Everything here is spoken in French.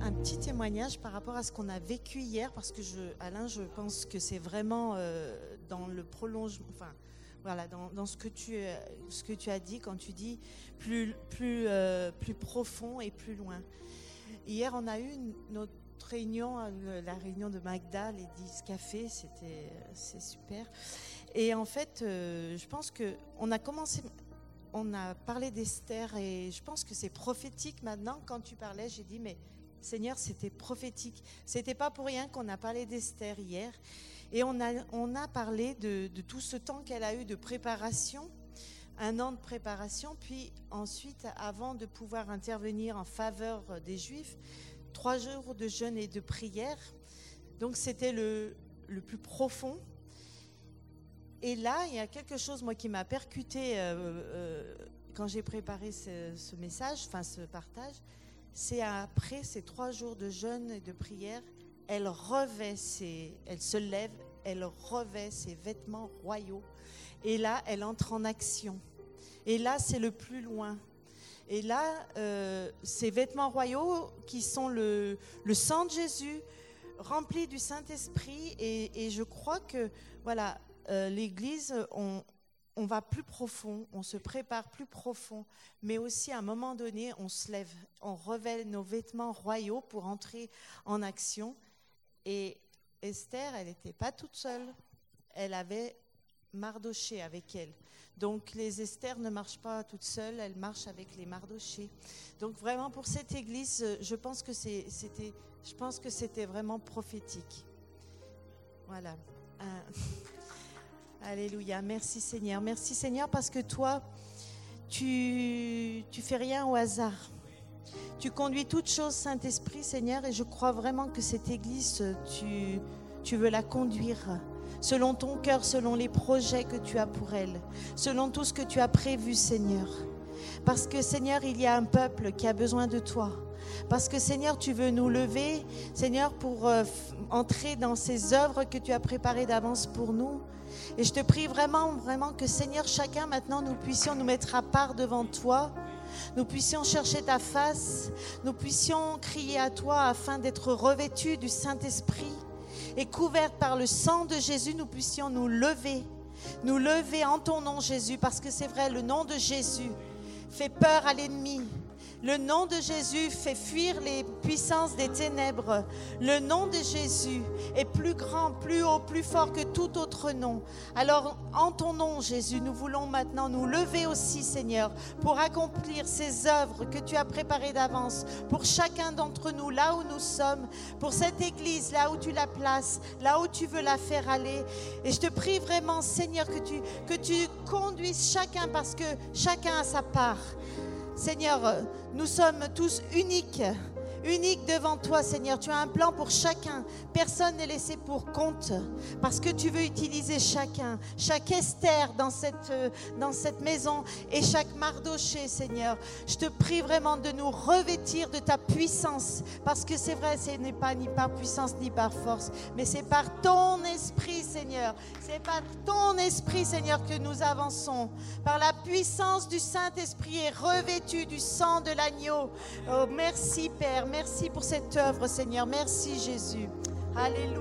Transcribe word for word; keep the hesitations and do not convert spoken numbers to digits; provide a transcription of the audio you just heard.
un petit témoignage par rapport à ce qu'on a vécu hier, parce que je, Alain, je pense que c'est vraiment euh, dans le prolongement, enfin, voilà, dans, dans ce que tu, ce que tu as dit quand tu dis plus, plus, euh, plus profond et plus loin. Hier, on a eu une, notre réunion, la réunion de Magda, les dix cafés, c'était, c'est super. Et en fait, euh, je pense que on a commencé. On a parlé d'Esther et je pense que c'est prophétique maintenant. Quand tu parlais, j'ai dit, mais Seigneur, c'était prophétique. C'était pas pour rien qu'on a parlé d'Esther hier. Et on a, on a parlé de, de tout ce temps qu'elle a eu de préparation, un an de préparation, puis ensuite, avant de pouvoir intervenir en faveur des Juifs, trois jours de jeûne et de prière. Donc, c'était le, le plus profond. Et là, il y a quelque chose, moi, qui m'a percuté euh, euh, quand j'ai préparé ce, ce message, enfin ce partage. C'est après ces trois jours de jeûne et de prière, elle revêt ses, elle se lève, elle revêt ses vêtements royaux. Et là, elle entre en action. Et là, c'est le plus loin. Et là, euh, ces vêtements royaux qui sont le, le sang de Jésus, remplis du Saint-Esprit. Et, et je crois que, voilà, Euh, l'Église, on, on va plus profond, on se prépare plus profond, mais aussi à un moment donné, on se lève, on revêt nos vêtements royaux pour entrer en action. Et Esther, elle n'était pas toute seule, elle avait Mardoché avec elle. Donc les Esther ne marchent pas toutes seules, elles marchent avec les Mardochés. Donc vraiment pour cette Église, je pense que c'est, c'était, je pense que c'était vraiment prophétique. Voilà. Euh, Alléluia, merci Seigneur. Merci Seigneur parce que toi, tu tu fais rien au hasard. Tu conduis toutes choses, Saint-Esprit, Seigneur, et je crois vraiment que cette Église, tu, tu veux la conduire selon ton cœur, selon les projets que tu as pour elle, selon tout ce que tu as prévu, Seigneur. Parce que Seigneur, il y a un peuple qui a besoin de toi. Parce que Seigneur, tu veux nous lever, Seigneur, pour euh, entrer dans ces œuvres que tu as préparées d'avance pour nous. Et je te prie vraiment, vraiment que Seigneur, chacun maintenant, nous puissions nous mettre à part devant toi. Nous puissions chercher ta face. Nous puissions crier à toi afin d'être revêtus du Saint-Esprit. Et couverts par le sang de Jésus, nous puissions nous lever. Nous lever en ton nom, Jésus. Parce que c'est vrai, le nom de Jésus fait peur à l'ennemi. Le nom de Jésus fait fuir les puissances des ténèbres. Le nom de Jésus est plus grand, plus haut, plus fort que tout autre nom. Alors, en ton nom, Jésus, nous voulons maintenant nous lever aussi, Seigneur, pour accomplir ces œuvres que tu as préparées d'avance pour chacun d'entre nous, là où nous sommes, pour cette Église, là où tu la places, là où tu veux la faire aller. Et je te prie vraiment, Seigneur, que tu, que tu conduises chacun parce que chacun a sa part. Seigneur, nous sommes tous uniques, uniques devant toi, Seigneur. Tu as un plan pour chacun. Personne n'est laissé pour compte parce que tu veux utiliser chacun, chaque Esther dans cette, dans cette maison et chaque Mardoché, Seigneur. Je te prie vraiment de nous revêtir de ta puissance parce que c'est vrai, ce n'est pas ni par puissance ni par force, mais c'est par ton esprit, Seigneur. C'est par ton esprit, Seigneur, que nous avançons. Par la puissance du Saint-Esprit et revêtu du sang de l'agneau. Oh, merci, Père. Merci pour cette œuvre, Seigneur. Merci, Jésus. Alléluia.